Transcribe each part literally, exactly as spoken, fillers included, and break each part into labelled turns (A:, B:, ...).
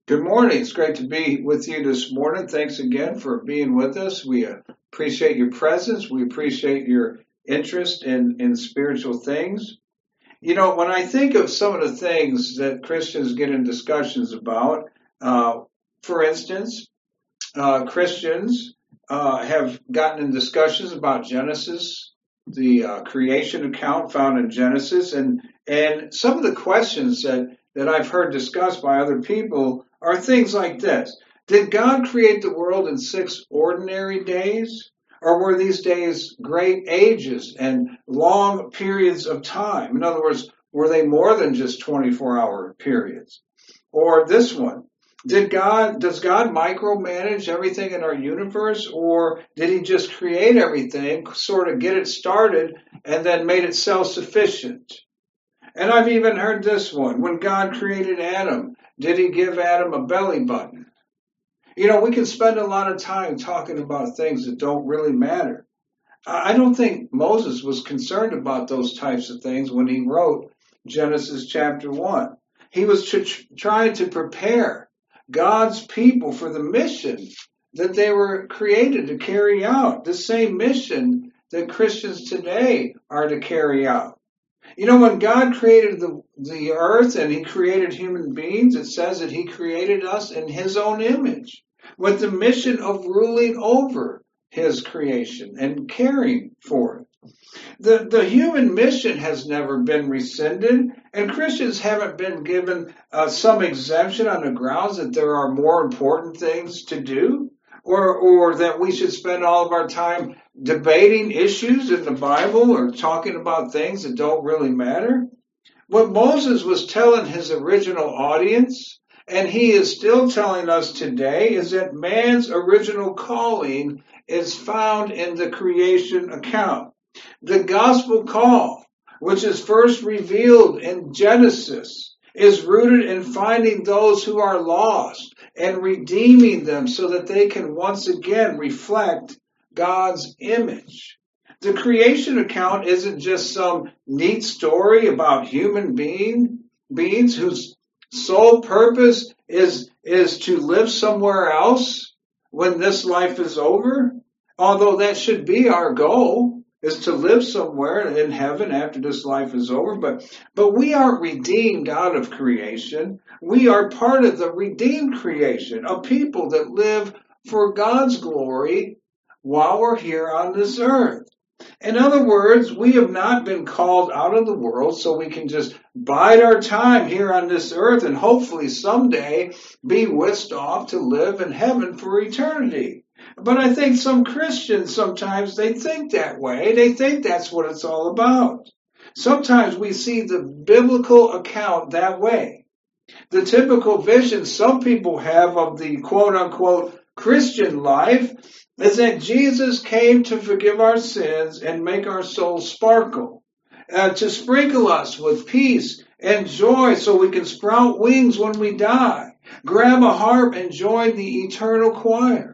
A: Good morning. It's great to be with you this morning. Thanks again for being with us. We uh, appreciate your presence. We appreciate your interest in, in spiritual things. You know, when I think of some of the things that Christians get in discussions about, uh, for instance, uh, Christians uh, have gotten in discussions about Genesis, the uh, creation account found in Genesis, and and some of the questions that that I've heard discussed by other people are things like this: Did God create the world in six ordinary days? Or were these days great ages and long periods of time? In other words, were they more than just twenty-four hour periods? Or this one, did God, does God micromanage everything in our universe, or did he just create everything, sort of get it started, and then made it self-sufficient? And I've even heard this one. When God created Adam, did he give Adam a belly button? You know, we can spend a lot of time talking about things that don't really matter. I don't think Moses was concerned about those types of things when he wrote Genesis chapter one. He was tr- trying to prepare God's people for the mission that they were created to carry out, the same mission that Christians today are to carry out. You know, when God created the, the earth and he created human beings, it says that he created us in his own image with the mission of ruling over his creation and caring for it. The, the human mission has never been rescinded, and Christians haven't been given uh, some exemption on the grounds that there are more important things to do, or, or that we should spend all of our time debating issues in the Bible or talking about things that don't really matter. What Moses was telling his original audience, and he is still telling us today, is that man's original calling is found in the creation account. The gospel call, which is first revealed in Genesis, is rooted in finding those who are lost and redeeming them so that they can once again reflect God's image. The creation account isn't just some neat story about human being, beings whose sole purpose is, is to live somewhere else when this life is over, although that should be our goal, is to live somewhere in heaven after this life is over. But, but we aren't redeemed out of creation. We are part of the redeemed creation, a people that live for God's glory while we're here on this earth. In other words, we have not been called out of the world so we can just bide our time here on this earth and hopefully someday be whisked off to live in heaven for eternity. But I think some Christians sometimes they think that way. They think that's what it's all about. Sometimes we see the biblical account that way. The typical vision some people have of the quote unquote Christian life is that Jesus came to forgive our sins and make our souls sparkle, uh, to sprinkle us with peace and joy so we can sprout wings when we die, grab a harp and join the eternal choir.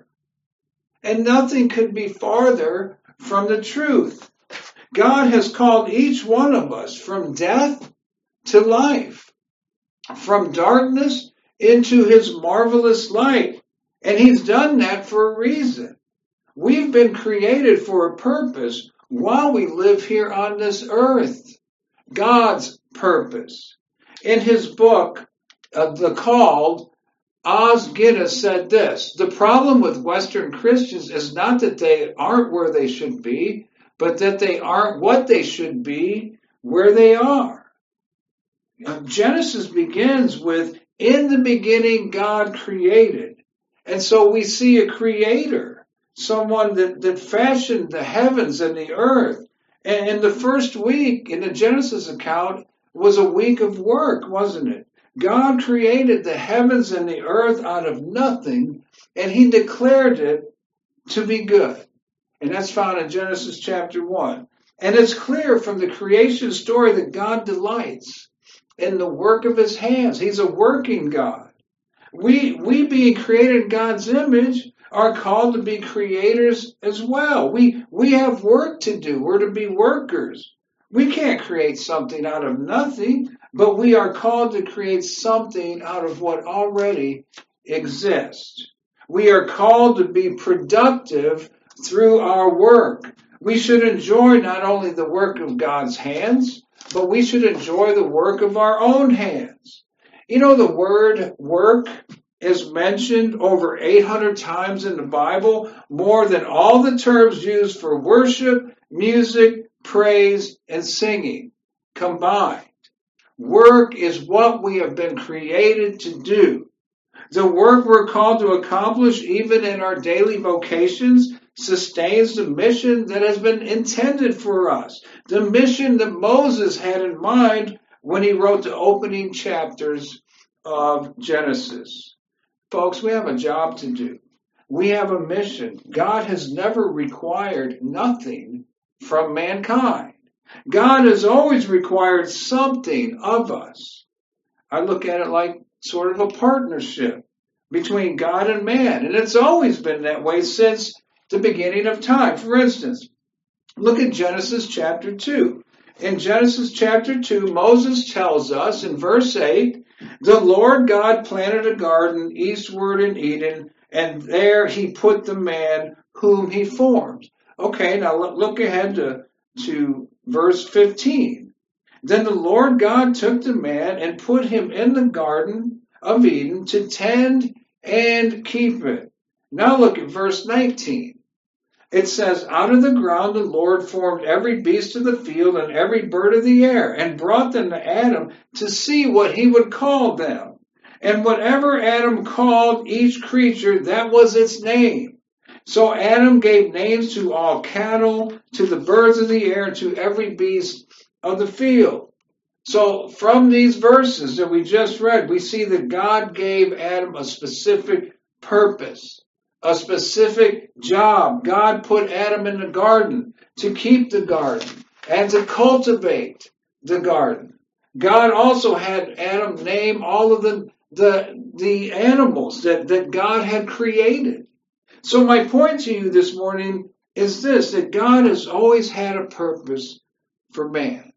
A: And nothing could be farther from the truth. God has called each one of us from death to life, from darkness into his marvelous light. And he's done that for a reason. We've been created for a purpose while we live here on this earth. God's purpose. In his book, uh, The Called, Os Guinness said this: the problem with Western Christians is not that they aren't where they should be, but that they aren't what they should be where they are. Genesis begins with, in the beginning God created. And so we see a creator, someone that, that fashioned the heavens and the earth. And in the first week in the Genesis account was a week of work, wasn't it? God created the heavens and the earth out of nothing, and he declared it to be good. And that's found in Genesis chapter one. And it's clear from the creation story that God delights in the work of his hands. He's a working God. We, we being created in God's image are called to be creators as well. We, we have work to do. We're to be workers. We can't create something out of nothing, but we are called to create something out of what already exists. We are called to be productive through our work. We should enjoy not only the work of God's hands, but we should enjoy the work of our own hands. You know, the word work is mentioned over eight hundred times in the Bible, more than all the terms used for worship, music, praise, and singing combined. Work is what we have been created to do. The work we're called to accomplish, even in our daily vocations, sustains the mission that has been intended for us. The mission that Moses had in mind when he wrote the opening chapters of Genesis. Folks, we have a job to do. We have a mission. God has never required nothing from mankind. God has always required something of us. I look at it like sort of a partnership between God and man, and it's always been that way since the beginning of time. For instance, look at Genesis chapter two. In Genesis chapter two, Moses tells us in verse eight, the Lord God planted a garden eastward in Eden, and there he put the man whom he formed. Okay, now look ahead to, to verse fifteen. Then the Lord God took the man and put him in the garden of Eden to tend and keep it. Now look at verse nineteen. It says, out of the ground the Lord formed every beast of the field and every bird of the air, and brought them to Adam to see what he would call them. And whatever Adam called each creature, that was its name. So Adam gave names to all cattle, to the birds of the air, and to every beast of the field. So from these verses that we just read, we see that God gave Adam a specific purpose, a specific job. God put Adam in the garden to keep the garden and to cultivate the garden. God also had Adam name all of the, the, the animals that, that God had created. So my point to you this morning is this, that God has always had a purpose for man.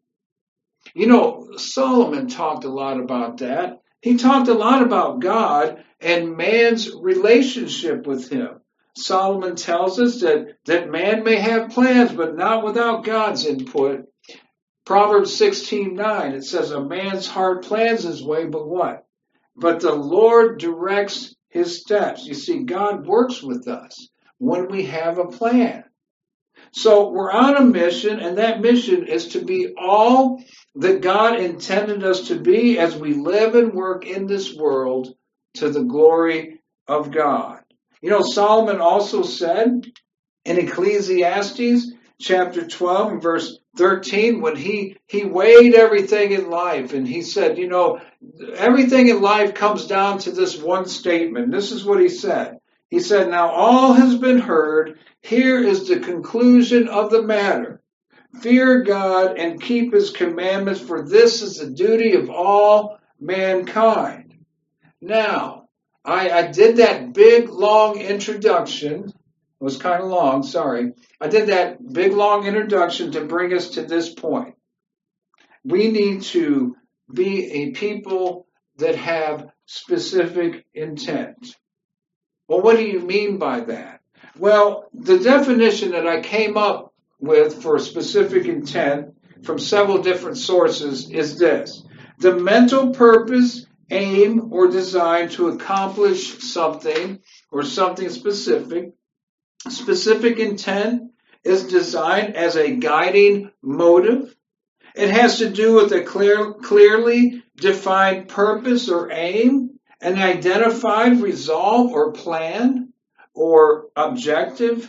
A: You know, Solomon talked a lot about that. He talked a lot about God and man's relationship with him. Solomon tells us that, that man may have plans, but not without God's input. Proverbs sixteen nine, it says, a man's heart plans his way, but what? But the Lord directs his steps. You see, God works with us when we have a plan. So we're on a mission, and that mission is to be all that God intended us to be as we live and work in this world to the glory of God. You know, Solomon also said in Ecclesiastes chapter twelve and verse thirteen, when he, he weighed everything in life, and he said, you know, everything in life comes down to this one statement. This is what he said. He said, now all has been heard. Here is the conclusion of the matter. Fear God and keep his commandments, for this is the duty of all mankind. Now, I, I did that big, long introduction. It was kind of long, sorry. I did that big, long introduction to bring us to this point. We need to be a people that have specific intent. Well, what do you mean by that? Well, the definition that I came up with for specific intent from several different sources is this. The mental purpose, aim, or design to accomplish something or something specific. Specific intent is designed as a guiding motive. It has to do with a clear, clearly defined purpose or aim, an identified resolve or plan or objective.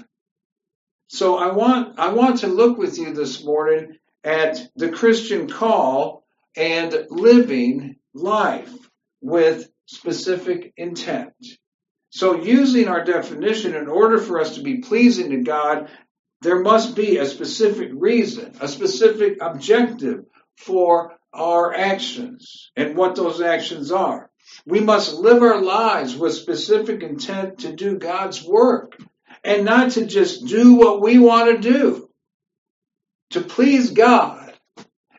A: So I want I want to look with you this morning at the Christian call and living life with specific intent. So using our definition, in order for us to be pleasing to God, there must be a specific reason, a specific objective for our actions and what those actions are. We must live our lives with specific intent to do God's work and not to just do what we want to do. To please God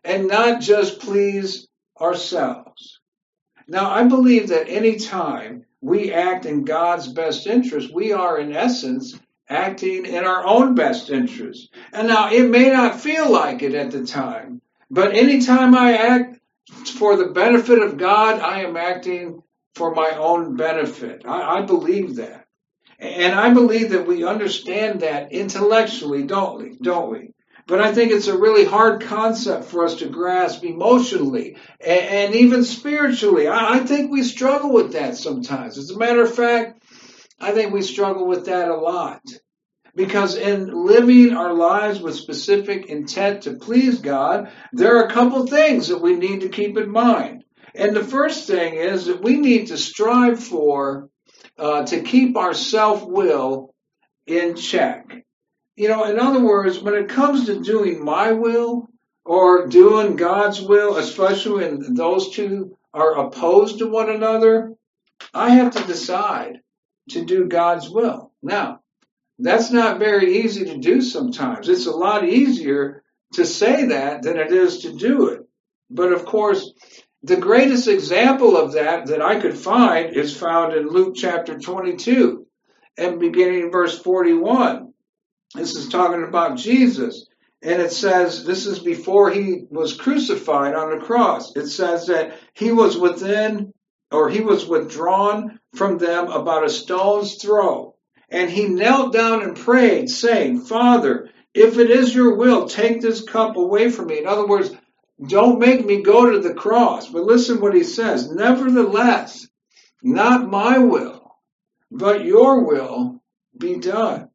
A: and not just please ourselves. Now, I believe that any time we act in God's best interest, we are in essence acting in our own best interest. And now it may not feel like it at the time, but anytime I act for the benefit of God, I am acting for my own benefit. I, I believe that. And I believe that we understand that intellectually, don't we? Don't we? But I think it's a really hard concept for us to grasp emotionally and, and even spiritually. I, I think we struggle with that sometimes. As a matter of fact, I think we struggle with that a lot. Because in living our lives with specific intent to please God, there are a couple things that we need to keep in mind. And the first thing is that we need to strive for uh, to keep our self-will in check. You know, in other words, when it comes to doing my will or doing God's will, especially when those two are opposed to one another, I have to decide to do God's will. Now, that's not very easy to do sometimes. It's a lot easier to say that than it is to do it. But of course, the greatest example of that that I could find is found in Luke chapter twenty-two and beginning in verse forty-one. This is talking about Jesus. And it says, this is before he was crucified on the cross. It says that he was within, or he was withdrawn from them about a stone's throw. And he knelt down and prayed, saying, Father, if it is your will, take this cup away from me. In other words, don't make me go to the cross. But listen what he says. Nevertheless, not my will, but your will be done.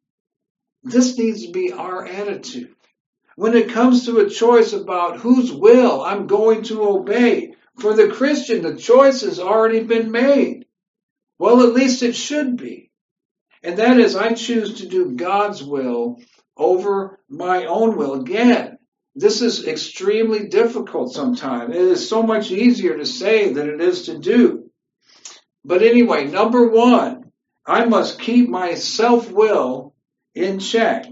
A: This needs to be our attitude. When it comes to a choice about whose will I'm going to obey, for the Christian, the choice has already been made. Well, at least it should be. And that is, I choose to do God's will over my own will. Again, this is extremely difficult sometimes. It is so much easier to say than it is to do. But anyway, number one, I must keep my self-will in check.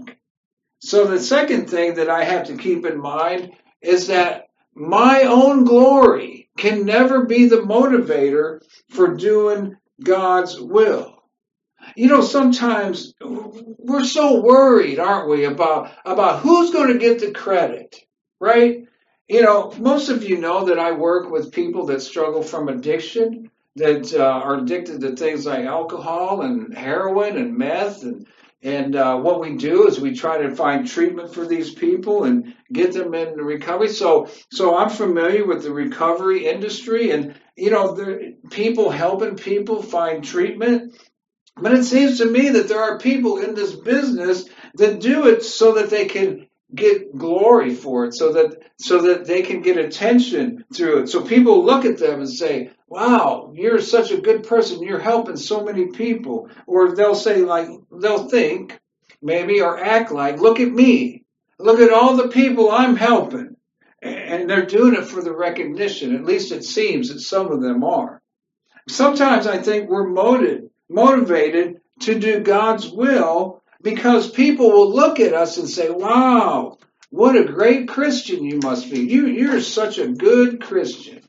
A: So the second thing that I have to keep in mind is that my own glory can never be the motivator for doing God's will. You know, sometimes we're so worried, aren't we, about, about who's going to get the credit, right? You know, most of you know that I work with people that struggle from addiction, that uh, are addicted to things like alcohol and heroin and meth. And, and uh, what we do is we try to find treatment for these people and get them in recovery. So, so I'm familiar with the recovery industry and, you know, the people helping people find treatment. But it seems to me that there are people in this business that do it so that they can get glory for it, so that so that they can get attention through it. So people look at them and say, wow, you're such a good person. You're helping so many people. Or they'll say, like, they'll think maybe or act like, look at me. Look at all the people I'm helping. And they're doing it for the recognition. At least it seems that some of them are. Sometimes I think we're motivated. motivated to do God's will because people will look at us and say, wow, what a great Christian you must be. You, you're such a good Christian.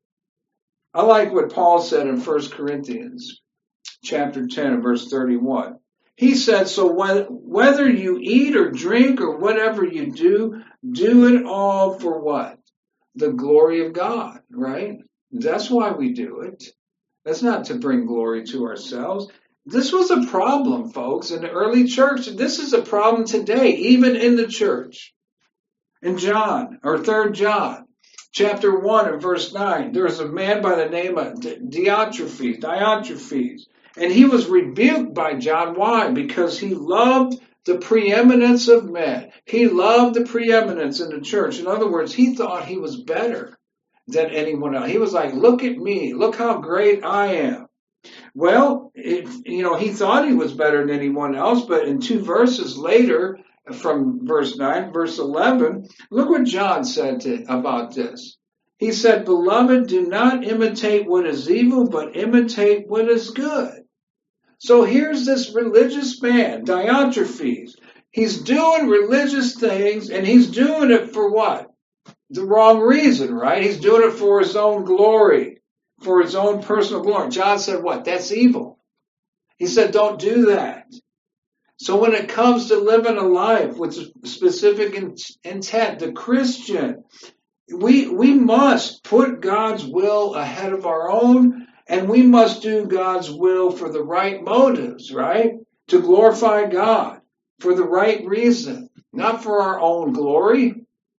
A: I like what Paul said in First Corinthians chapter ten and verse thirty-one. He said, so whether you eat or drink or whatever you do, do it all for what? The glory of God, right? That's why we do it. That's not to bring glory to ourselves. This was a problem, folks, in the early church. This is a problem today, even in the church. In John, or Third John, chapter one and verse nine, there's a man by the name of Diotrephes, Diotrephes, and he was rebuked by John. Why? Because he loved the preeminence of men. He loved the preeminence in the church. In other words, he thought he was better than anyone else. He was like, look at me. Look how great I am. Well, it, you know, he thought he was better than anyone else, but in two verses later, from verse nine, verse eleven, look what John said to, about this. He said, beloved, do not imitate what is evil, but imitate what is good. So here's this religious man, Diotrephes. He's doing religious things, and he's doing it for what? the wrong reason, right? He's doing it for his own glory, for his own personal glory. John said what? That's evil. He said, don't do that. So when it comes to living a life with specific intent, the Christian, we, we must put God's will ahead of our own, and we must do God's will for the right motives, right? To glorify God for the right reason, not for our own glory.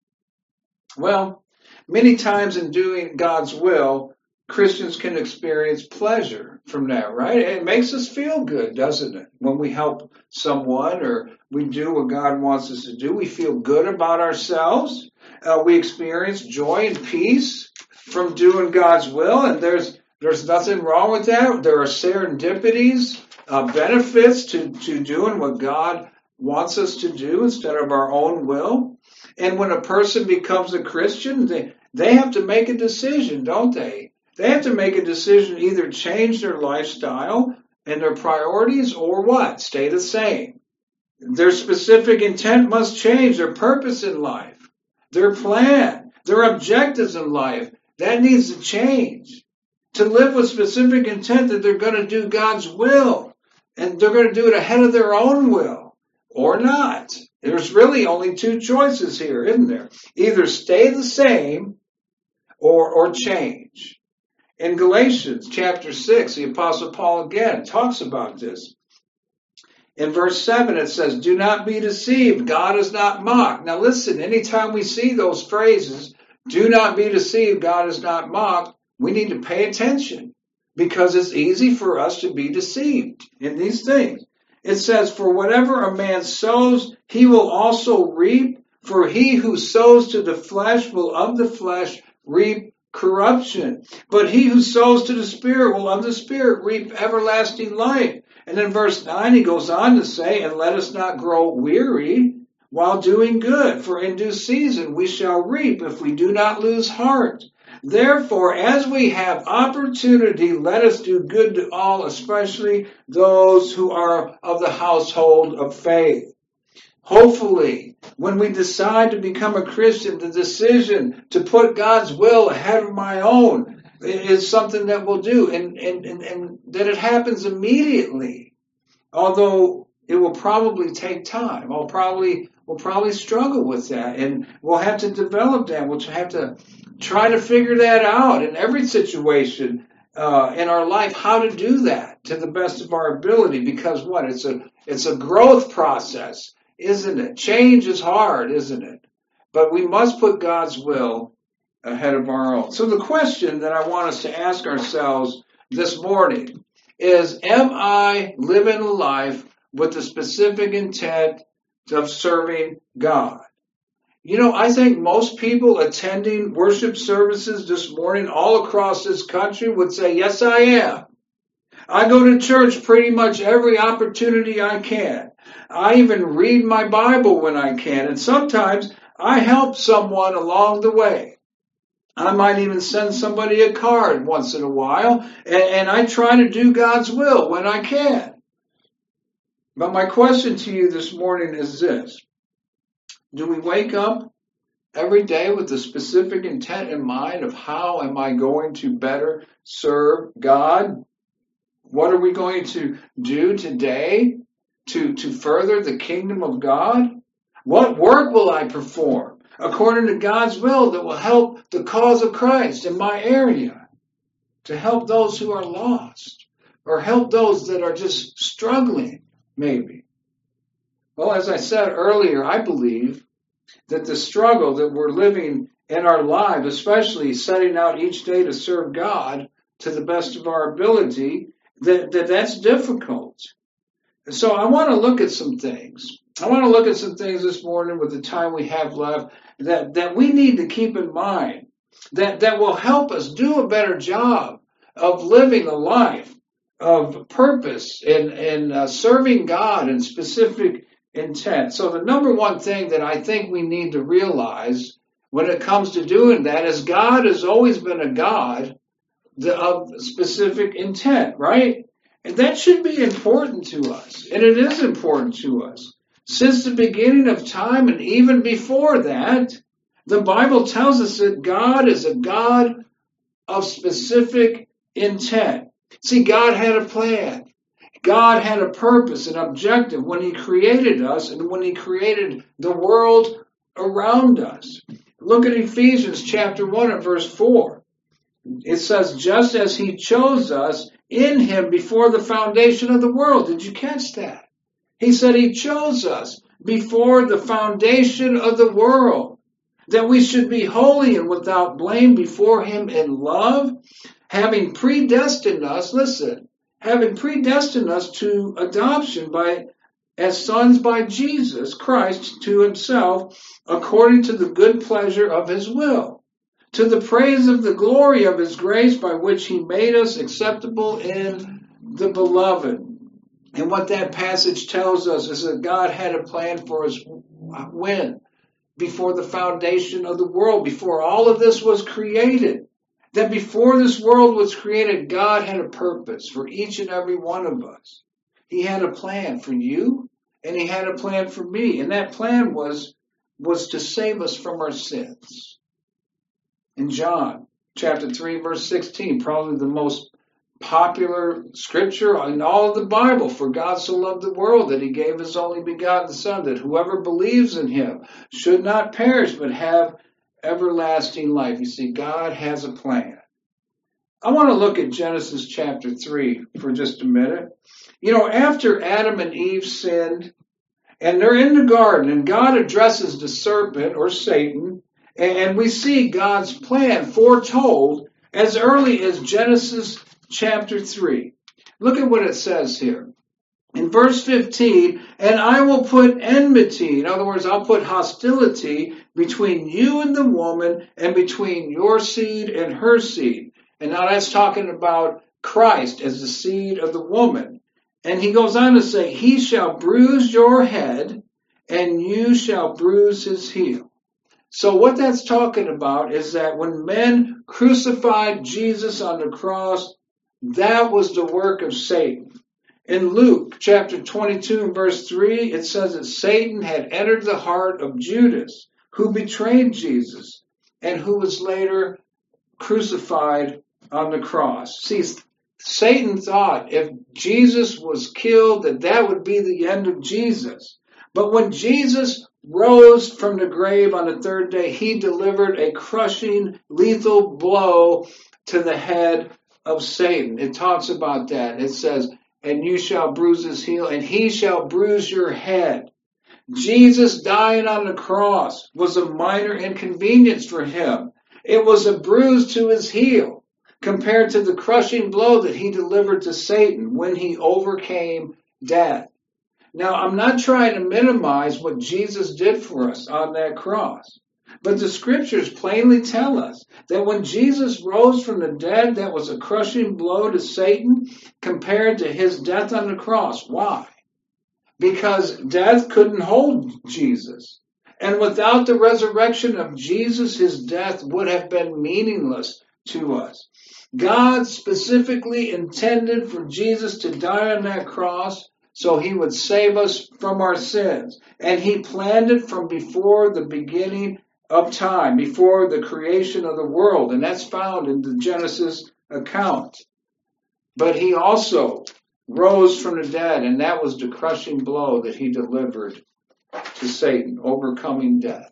A: Well, many times in doing God's will, Christians can experience pleasure from that, right? It makes us feel good, doesn't it? When we help someone or we do what God wants us to do, we feel good about ourselves. Uh, we experience joy and peace from doing God's will, and there's there's nothing wrong with that. There are serendipities, uh, benefits to, to doing what God wants us to do instead of our own will. And when a person becomes a Christian, they, they have to make a decision, don't they? They have to make a decision, either change their lifestyle and their priorities or what? Stay the same. Their specific intent must change, their purpose in life, their plan, their objectives in life. That needs to change. To live with specific intent that they're going to do God's will, and they're going to do it ahead of their own will, or not. There's really only two choices here, isn't there? Either stay the same or, or change. In Galatians chapter six, the Apostle Paul again talks about this. In verse seven, it says, do not be deceived. God is not mocked. Now listen, anytime we see those phrases, do not be deceived, God is not mocked, we need to pay attention because it's easy for us to be deceived in these things. It says, for whatever a man sows, he will also reap. For he who sows to the flesh will of the flesh reap corruption. But he who sows to the Spirit will of the Spirit reap everlasting life. And in verse nine, he goes on to say, and let us not grow weary while doing good, for in due season we shall reap if we do not lose heart. Therefore, as we have opportunity, let us do good to all, especially those who are of the household of faith. Hopefully, when we decide to become a Christian, the decision to put God's will ahead of my own is something that we'll do, and, and, and, and that it happens immediately. Although it will probably take time. I'll probably, we'll probably struggle with that, and we'll have to develop that. We'll have to try to figure that out in every situation uh, in our life, how to do that to the best of our ability. Because what? It's a it's a growth process, isn't it? Change is hard, isn't it? But we must put God's will ahead of our own. So the question that I want us to ask ourselves this morning is, am I living a life with the specific intent of serving God? You know, I think most people attending worship services this morning all across this country would say, yes, I am. I go to church pretty much every opportunity I can. I even read my Bible when I can, and sometimes I help someone along the way. I might even send somebody a card once in a while, and, and I try to do God's will when I can. But my question to you this morning is this. Do we wake up every day with the specific intent in mind of how am I going to better serve God? What are we going to do today to, to further the kingdom of God? What work will I perform according to God's will that will help the cause of Christ in my area, to help those who are lost or help those that are just struggling, maybe? Well, as I said earlier, I believe that the struggle that we're living in our lives, especially setting out each day to serve God to the best of our ability, that, that that's difficult. And so I want to look at some things. I want to look at some things this morning with the time we have left that, that we need to keep in mind that, that will help us do a better job of living a life of purpose and, and uh, serving God in specific intent. So the number one thing that I think we need to realize when it comes to doing that is God has always been a God of specific intent, right? And that should be important to us. And it is important to us. Since the beginning of time and even before that, The Bible tells us that God is a God of specific intent. See, God had a plan. God had a purpose, an objective when he created us and when he created the world around us. Look at Ephesians chapter one and verse four. It says, just as he chose us in him before the foundation of the world. Did you catch that? He said he chose us before the foundation of the world, that we should be holy and without blame before him in love, having predestined us, listen, having predestined us to adoption by as sons by Jesus Christ to himself, according to the good pleasure of his will, to the praise of the glory of his grace, by which he made us acceptable in the beloved. And what that passage tells us is that God had a plan for us when? Before the foundation of the world, before all of this was created. That before this world was created, God had a purpose for each and every one of us. He had a plan for you, and he had a plan for me. And that plan was, was to save us from our sins. In John chapter three, verse sixteen, probably the most popular scripture in all of the Bible, for God so loved the world that he gave his only begotten Son, that whoever believes in him should not perish but have everlasting life. You see, God has a plan. I want to look at Genesis chapter three for just a minute. You know, after Adam and Eve sinned, and they're in the garden, and God addresses the serpent or Satan, and we see God's plan foretold as early as Genesis chapter three. Look at what it says here. In verse fifteen, and I will put enmity, in other words, I'll put hostility between you and the woman, and between your seed and her seed. And now that's talking about Christ as the seed of the woman. And he goes on to say, he shall bruise your head, and you shall bruise his heel. So what that's talking about is that when men crucified Jesus on the cross, that was the work of Satan. In Luke chapter twenty-two and verse three, it says that Satan had entered the heart of Judas, who betrayed Jesus and who was later crucified on the cross. See, Satan thought if Jesus was killed, that that would be the end of Jesus. But when Jesus rose from the grave on the third day, he delivered a crushing, lethal blow to the head of Satan. It talks about that. It says, and you shall bruise his heel, and he shall bruise your head. Jesus dying on the cross was a minor inconvenience for him. It was a bruise to his heel compared to the crushing blow that he delivered to Satan when he overcame death. Now, I'm not trying to minimize what Jesus did for us on that cross, but the scriptures plainly tell us that when Jesus rose from the dead, that was a crushing blow to Satan compared to his death on the cross. Why? Because death couldn't hold Jesus. And without the resurrection of Jesus, his death would have been meaningless to us. God specifically intended for Jesus to die on that cross so he would save us from our sins. And he planned it from before the beginning of time, before the creation of the world. And that's found in the Genesis account. But he also rose from the dead, and that was the crushing blow that he delivered to Satan, overcoming death.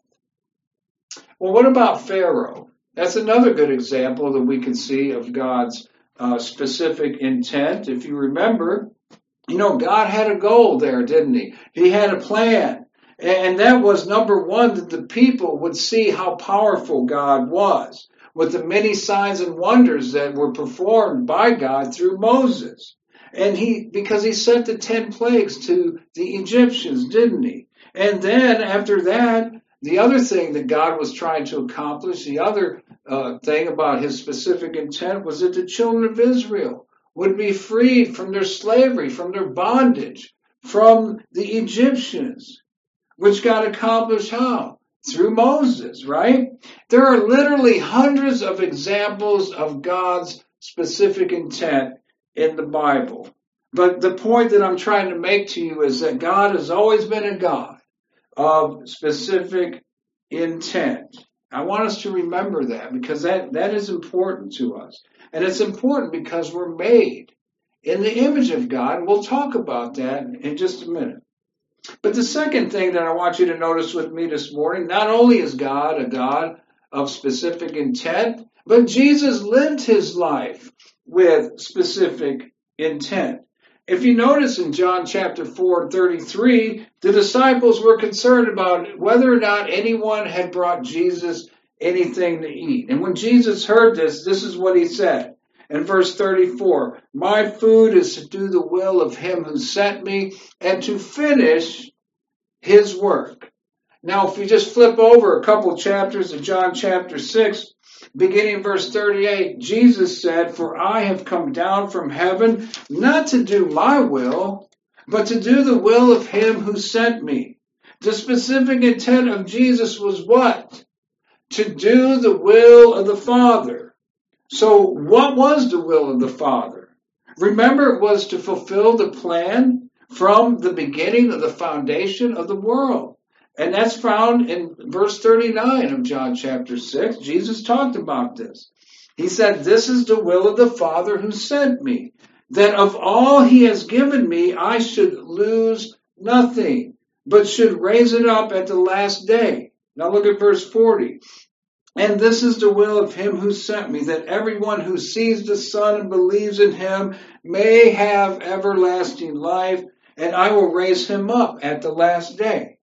A: Well, what about Pharaoh? That's another good example that we can see of God's uh, specific intent. If you remember, you know, God had a goal there, didn't he? He had a plan. And that was, number one, that the people would see how powerful God was with the many signs and wonders that were performed by God through Moses. And he, because he sent the ten plagues to the Egyptians, didn't he? And then after that, the other thing that God was trying to accomplish, the other uh, thing about his specific intent was that the children of Israel would be freed from their slavery, from their bondage, from the Egyptians, which got accomplished how? Through Moses, right? There are literally hundreds of examples of God's specific intent in the Bible. But the point that I'm trying to make to you is that God has always been a God of specific intent. I want us to remember that because that, that is important to us. And it's important because we're made in the image of God. We'll talk about that in just a minute. But the second thing that I want you to notice with me this morning, not only is God a God of specific intent, but Jesus lived his life with specific intent. If you notice in John chapter four, thirty-three, the disciples were concerned about whether or not anyone had brought Jesus anything to eat. And when Jesus heard this, this is what he said. In verse thirty-four, my food is to do the will of him who sent me and to finish his work. Now, if you just flip over a couple chapters of John chapter six, beginning verse thirty-eight, Jesus said, for I have come down from heaven not to do my will, but to do the will of him who sent me. The specific intent of Jesus was what? To do the will of the Father. So what was the will of the Father? Remember, it was to fulfill the plan from the beginning of the foundation of the world. And that's found in verse thirty-nine of John chapter six. Jesus talked about this. He said, this is the will of the Father who sent me, that of all he has given me, I should lose nothing, but should raise it up at the last day. Now look at verse forty. And this is the will of him who sent me, that everyone who sees the Son and believes in him may have everlasting life, and I will raise him up at the last day.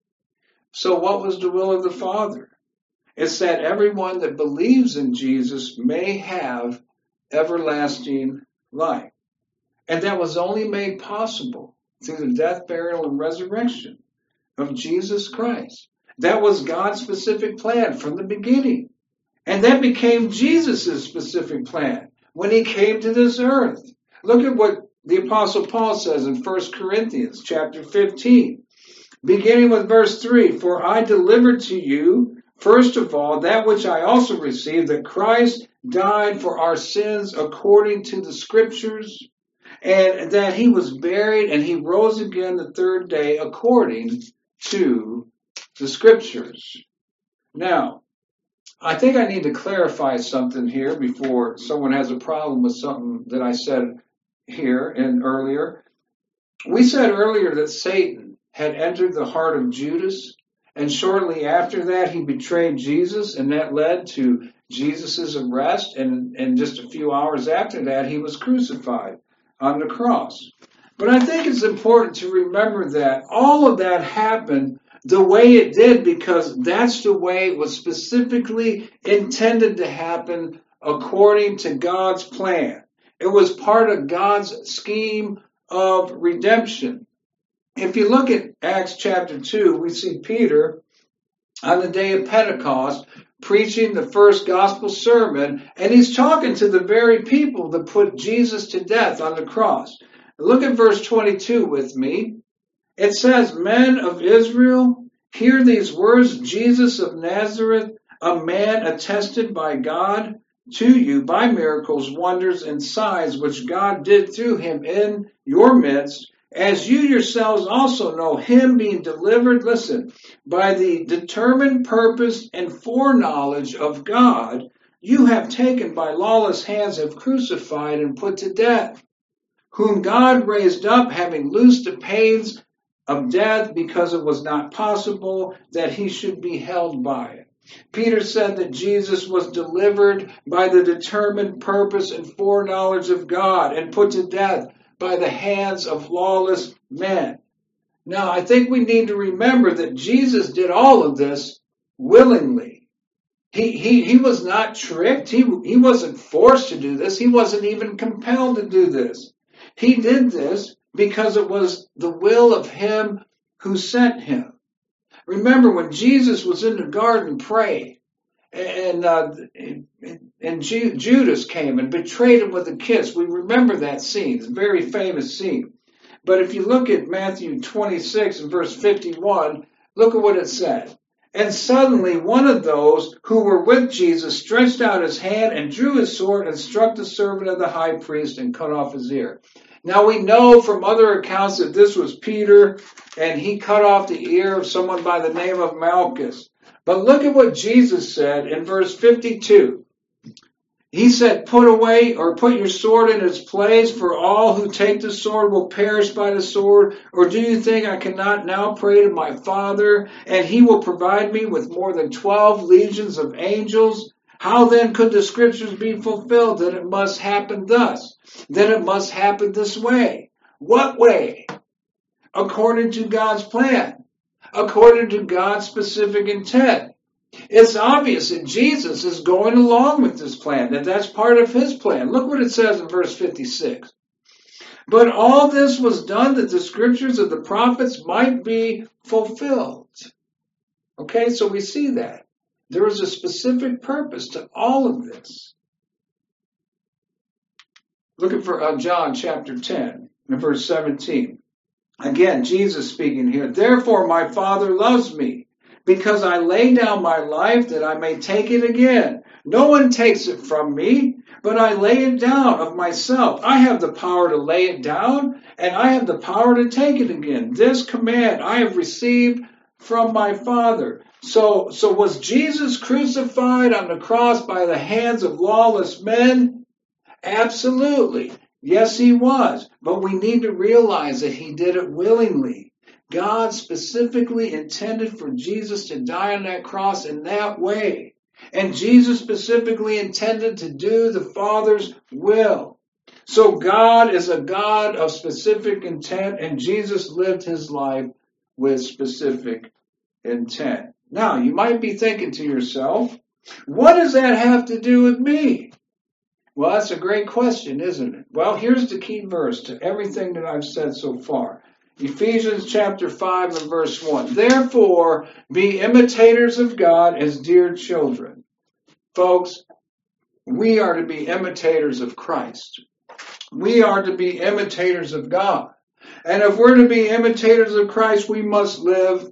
A: So what was the will of the Father? It's that everyone that believes in Jesus may have everlasting life. And that was only made possible through the death, burial, and resurrection of Jesus Christ. That was God's specific plan from the beginning. And that became Jesus' specific plan when he came to this earth. Look at what the Apostle Paul says in First Corinthians chapter fifteen, beginning with verse three. For I delivered to you, first of all, that which I also received, that Christ died for our sins according to the Scriptures, and that he was buried and he rose again the third day according to the Scriptures. Now, I think I need to clarify something here before someone has a problem with something that I said here and earlier. We said earlier that Satan had entered the heart of Judas, and shortly after that he betrayed Jesus, and that led to Jesus' arrest, and, and just a few hours after that he was crucified on the cross. But I think it's important to remember that all of that happened the way it did because that's the way it was specifically intended to happen according to God's plan. It was part of God's scheme of redemption. If you look at Acts chapter two, we see Peter on the day of Pentecost preaching the first gospel sermon, and he's talking to the very people that put Jesus to death on the cross. Look at verse twenty-two with me. It says, men of Israel, hear these words, Jesus of Nazareth, a man attested by God to you by miracles, wonders, and signs which God did through him in your midst, as you yourselves also know, him being delivered, listen, by the determined purpose and foreknowledge of God, you have taken by lawless hands, have crucified and put to death, whom God raised up, having loosed the pains of death, because it was not possible that he should be held by it. Peter said that Jesus was delivered by the determined purpose and foreknowledge of God and put to death by the hands of lawless men. Now, I think we need to remember that Jesus did all of this willingly. He, he, he was not tricked. He, he wasn't forced to do this. He wasn't even compelled to do this. He did this because it was the will of him who sent him. Remember when Jesus was in the garden praying, and uh, and, and Ju- Judas came and betrayed him with a kiss. We remember that scene. It's a very famous scene. But if you look at Matthew twenty-six and verse fifty-one, look at what it said. And suddenly one of those who were with Jesus stretched out his hand and drew his sword and struck the servant of the high priest and cut off his ear. Now we know from other accounts that this was Peter, and he cut off the ear of someone by the name of Malchus. But look at what Jesus said in verse fifty-two. He said, put away or put your sword in its place, for all who take the sword will perish by the sword. Or do you think I cannot now pray to my Father, and he will provide me with more than twelve legions of angels? How then could the scriptures be fulfilled that it must happen thus? That it must happen this way? What way? According to God's plan. According to God's specific intent. It's obvious that Jesus is going along with this plan, that that's part of his plan. Look what it says in verse fifty-six. But all this was done that the scriptures of the prophets might be fulfilled. Okay, so we see that. There is a specific purpose to all of this. Look at for uh, John chapter ten and verse seventeen. Again, Jesus speaking here. Therefore my Father loves me, because I lay down my life that I may take it again. No one takes it from me, but I lay it down of myself. I have the power to lay it down, and I have the power to take it again. This command I have received from my Father. So, so was Jesus crucified on the cross by the hands of lawless men? Absolutely. Yes, he was. But we need to realize that he did it willingly. God specifically intended for Jesus to die on that cross in that way. And Jesus specifically intended to do the Father's will. So God is a God of specific intent, and Jesus lived his life with specific intent. Now, you might be thinking to yourself, what does that have to do with me? Well, that's a great question, isn't it? Well, here's the key verse to everything that I've said so far. Ephesians chapter five and verse one. Therefore, be imitators of God as dear children. Folks, we are to be imitators of Christ. We are to be imitators of God. And if we're to be imitators of Christ, we must live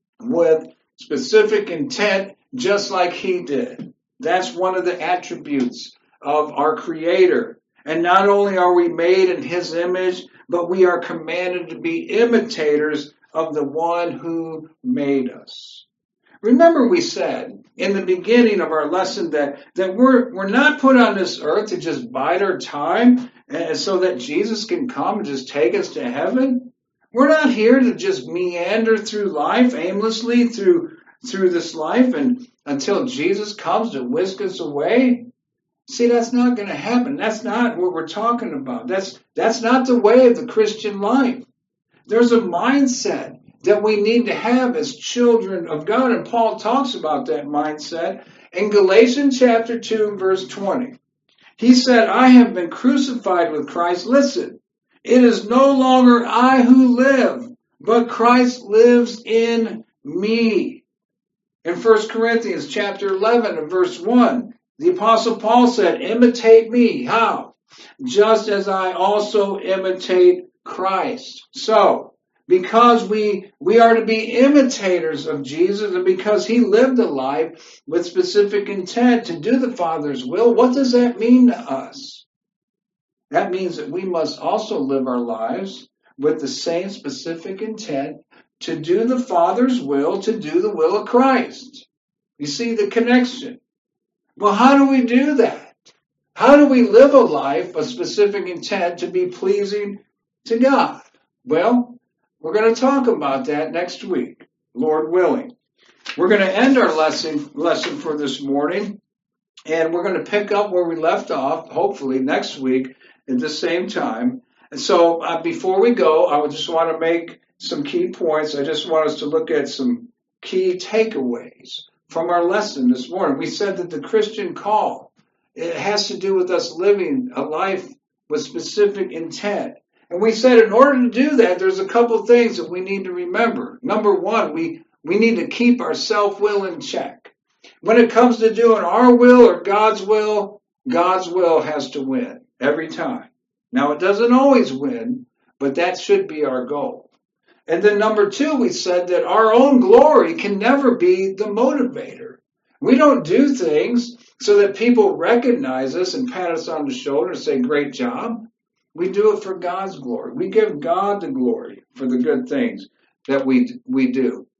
A: with specific intent, just like he did. That's one of the attributes of our Creator. And not only are we made in his image, but we are commanded to be imitators of the one who made us. Remember we said in the beginning of our lesson that, that we're, we're not put on this earth to just bide our time and so that Jesus can come and just take us to heaven. We're not here to just meander through life aimlessly through, through this life and until Jesus comes to whisk us away. See, that's not going to happen. That's not what we're talking about. That's, that's not the way of the Christian life. There's a mindset that we need to have as children of God. And Paul talks about that mindset in Galatians chapter two, verse twenty. He said, I have been crucified with Christ. Listen, it is no longer I who live, but Christ lives in me. In First Corinthians chapter eleven and verse one, the Apostle Paul said, imitate me. How? Just as I also imitate Christ. So, because we, we are to be imitators of Jesus and because he lived a life with specific intent to do the Father's will, what does that mean to us? That means that we must also live our lives with the same specific intent to do the Father's will, to do the will of Christ. You see the connection? Well, how do we do that? How do we live a life of specific intent to be pleasing to God? Well, we're going to talk about that next week, Lord willing. We're going to end our lesson, lesson for this morning, and we're going to pick up where we left off, hopefully next week at the same time. And so uh, before we go, I would just want to make some key points. I just want us to look at some key takeaways from our lesson this morning. We said that the Christian call, it has to do with us living a life with specific intent. And we said in order to do that, there's a couple things that we need to remember. Number one, we, we need to keep our self-will in check. When it comes to doing our will or God's will, God's will has to win every time. Now, it doesn't always win, but that should be our goal. And then number two, we said that our own glory can never be the motivator. We don't do things so that people recognize us and pat us on the shoulder and say, great job. We do it for God's glory. We give God the glory for the good things that we we do.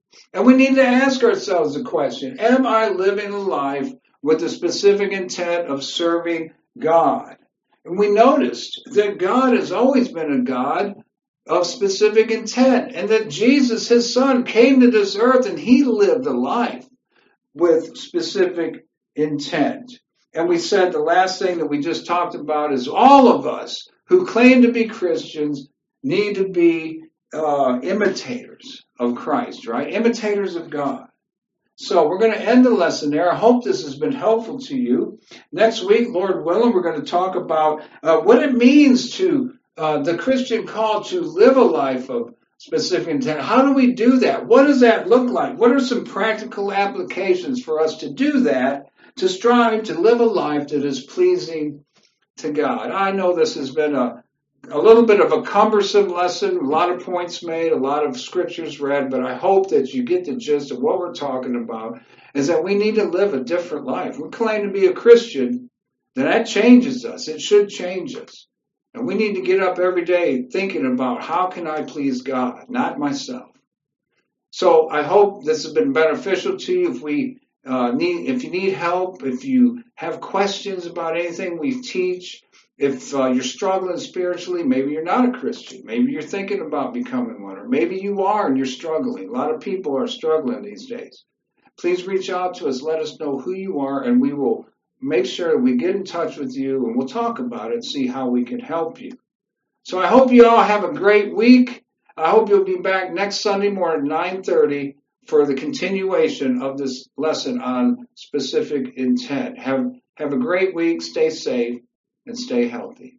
A: And we need to ask ourselves the question, am I living a life with the specific intent of serving God? And we noticed that God has always been a God of specific intent, and that Jesus, his son, came to this earth and he lived a life with specific intent. And we said the last thing that we just talked about is all of us who claim to be Christians need to be uh, imitators of Christ, right? Imitators of God. So we're going to end the lesson there. I hope this has been helpful to you. Next week, Lord willing, we're going to talk about uh, what it means to uh, the Christian call to live a life of specific intent. How do we do that? What does that look like? What are some practical applications for us to do that, to strive to live a life that is pleasing to God? I know this has been a A little bit of a cumbersome lesson, a lot of points made, a lot of scriptures read, but I hope that you get the gist of what we're talking about, is that we need to live a different life. We claim to be a Christian, then that changes us. It should change us. And we need to get up every day thinking about how can I please God, not myself. So I hope this has been beneficial to you. If we uh, need, if you need help, if you have questions about anything we teach, if uh, you're struggling spiritually, maybe you're not a Christian. Maybe you're thinking about becoming one, or maybe you are and you're struggling. A lot of people are struggling these days. Please reach out to us. Let us know who you are, and we will make sure we get in touch with you, and we'll talk about it, see how we can help you. So I hope you all have a great week. I hope you'll be back next Sunday morning at nine thirty for the continuation of this lesson on specific intent. Have, have a great week. Stay safe and stay healthy.